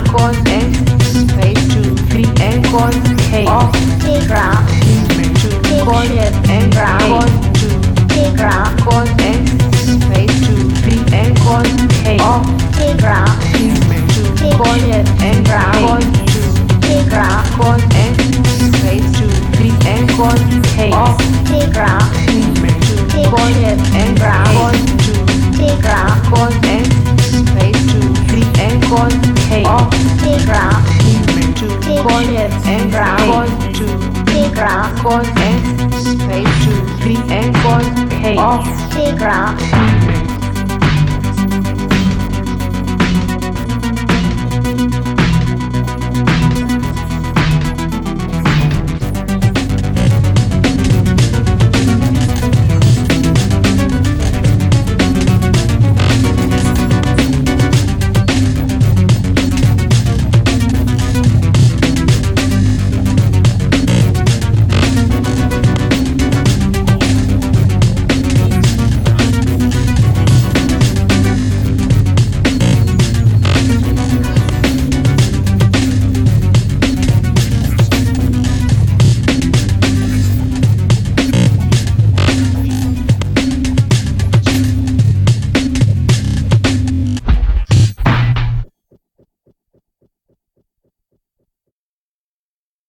con S space 2 3 and con H off T-graph, 2 con and con 2 T-graph, con S space 2 3 and con H off T-graph, 2 con and con 2 T-graph, con S space 2 3 and con H off T-graph, 2 con and con 2 T-graph, con S space 2 3 and con H off T-graph, 2 con and con 2 T-graph, con S space 2 3 and con H off T-graph,